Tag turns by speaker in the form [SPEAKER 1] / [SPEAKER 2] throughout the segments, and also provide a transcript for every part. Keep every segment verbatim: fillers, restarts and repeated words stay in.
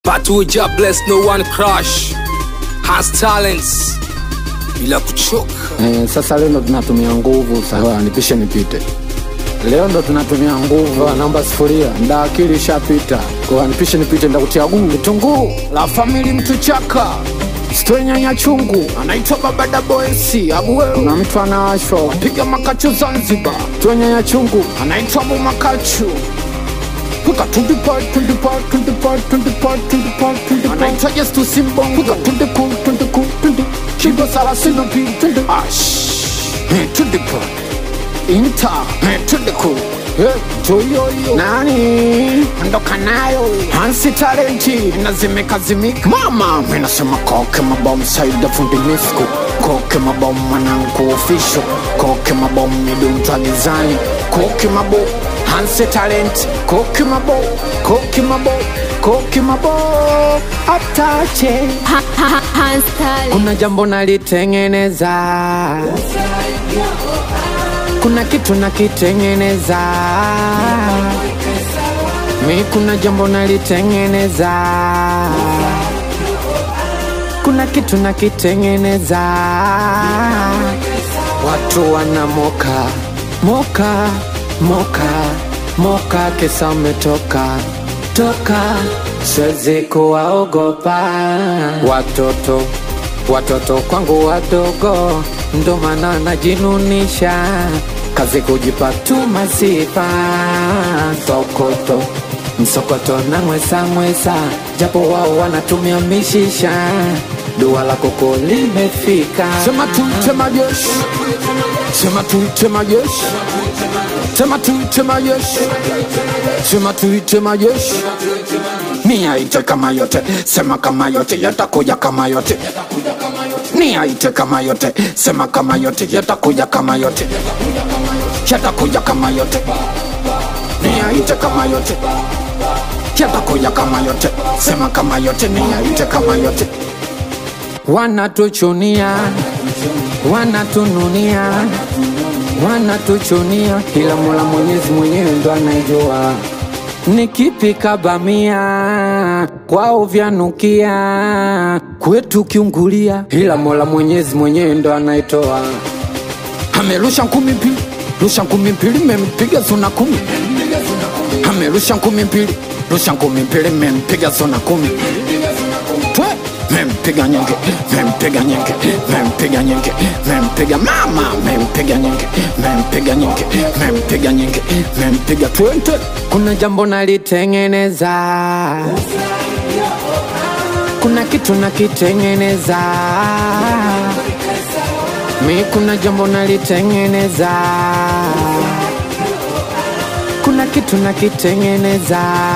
[SPEAKER 1] But we just bless no one crush. Has talents bila kuchoka.
[SPEAKER 2] Eh, sasa leo ndo tunatumia nguvu. Sawa, nipishe nipite. Leo ndo tunatumia nguvu. Naomba sufuria, nda akili ishapita. Kwa nipishe nipite, nda kutia gungu. Kitunguu la family mtu chaka. Story nyanya chungu, anaitwa Baba Daboesi. Abuwe na mtu anawashwa, piga makachu Zanzibar. Story nyanya chungu, anaitwa Abu Makachu. Puka tundi part, tundi part, tundi part, tundi part, tundi part, tundi part. Anaitwa Yestu Simbongo. Puka tundi cool, tundi cool, tundi. Chibo Sarasino P, tundi. Ash, hey, tundi part. Inta, hey, tundi cool. Hey, Joyoyo nani ondoka nayo Hansi talenti nazimeka zimika mama minasema koke mabomu saida fundi misko koke mabomu manangu official koke mabomu midumtu agizani koke mabomu Hansi talenti koke mabomu koke mabomu koke mabomu atache ha, ha, ha, Hansi talenti kuna jambo nalitengeneza kuna kitu nakitengeneza mi kuna jambo nalitengeneza kuna kitu nakitengeneza watu wanamoka moka moka moka kesa umetoka toka siwezi kuwaogopa watoto watoto kwangu wadogo ndo maana najinunisha kazi kujipa tu masifa sokoto msokoto na mwesa mwesa japo wao wanatumia mishisha dua la koko limefika sema tuite majeshi sema tuite majeshi sema tuite majeshi sema tuite majeshi nia ite kama yote sema kama yote yatakuja kama yote nia ite kama yote sema kama yote yatakuja kama yote yatakuja kama yote nia ite kama yote yatakuja kama yote sema kama yote nia ite kama yote wanatuchunia wanatununia wanatuchunia ila Mola Mwenyezi mwenyewe ndo anajua nikipika bamia kwao vyanukia kwetu kiungulia ila Mola Mwenyezi mwenyewe ndo anaitoa amerusha ngumi mbili rusha ngumi mbili mempiga zona kumi amerusha ngumi mbili rusha ngumi mbili mempiga zona kumi twe mempiga nyenge mempiga nyenge mempiga nyenge mempiga mama mempiga nyenge mempiga nyenge mempiga nyenge mempiga twente kuna jambo nalitengeneza kuna kitu nakitengeneza mi kuna jambo nalitengeneza kuna kitu nakitengeneza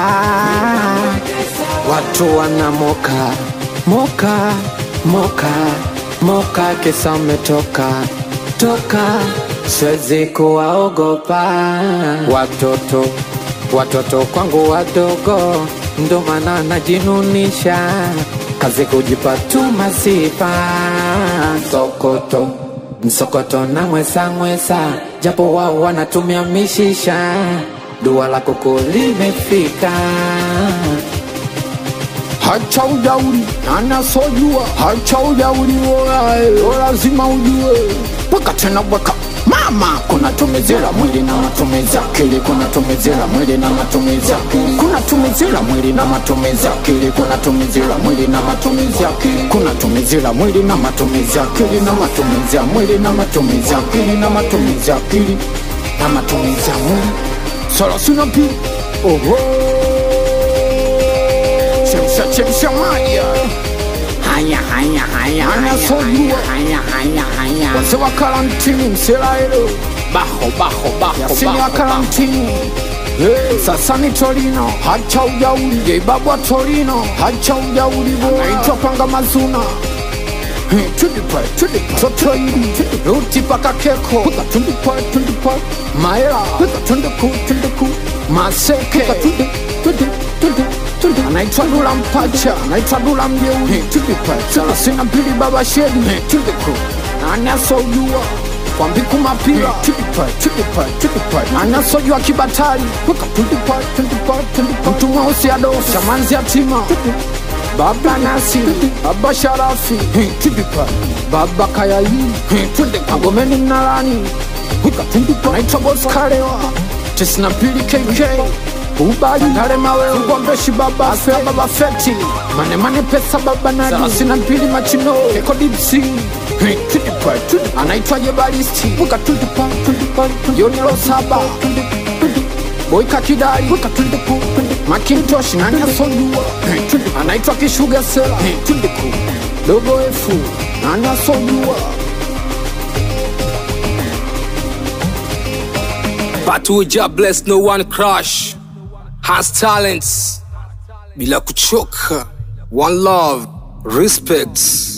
[SPEAKER 2] watu wanamoka moka moka moka kesa umetoka toka siwezi kuwaogopa watoto watoto kwangu wadogo ndo maana najinunisha kazi kujipa tu masifa sokoto msokoto na mwesa mwesa japo wao wanatumia mishisha dua la koko limefika hacha ujauri anasojua hacha ujauri woe lazima ujue paka tena waka mama kuna tumezela mwili na matumizi akili kuna tumezela mwili na matumizi akili kuna tumezela mwili na matumizi akili kuna tumezela mwili na matumizi akili kuna tumezela mwili na matumizi akili na matumizi mwili na matumizi akili na matumizi akili na matumizi mwili solo sina pi oho chemsha chemsha maji haya haya haya anasojua haya haya haya wase wa karantini mselaelo baho baho baho yasini wa karantini hey, sasa ni Torino hacha ujauli ye babwa Torino hacha ujauli naitwa panga mazuna hey, tudipa tudipa toto hili ruti paka keko puka tudipa tudipa maela puka tundiku tundiku maseke puka tudipa tudipa anaitwa Dula Mpacha anaitwa Dula Mjeuri tudipa sina pili baba shedi tudiku anasojua kwambiku mapira tudipa tudipa tudipa anasojua kibatari puka tudipa tudipa tudipa mtu mweusi adosa manzi yatima Baba Nasi, Baba Sharafi, Tipipa, Baba Kayayi, Tunde Kagomeni Mnalani, Wika Tundipa, Naitwa Boss Karewa, Tisna Pili K K, Ubali Dare Mawe, Ugombeshi Baba Fe, Baba Feti, Mane Mane Pesa Baba Nadi, Sarasina Pili Machino, Eko Dipsi, Tundipa, Tundipa, Anaitwa Jebalisti, Wika Tundipa, Tundipa, Yonilo Saba, Boy Kakidari, Wika Tundipa, Macintosh nani asojua anaitwa Kishuga Sela Dogo Efu nani asojua
[SPEAKER 1] But we just bless no one crush. Has talents bila kuchoka. One love, respect.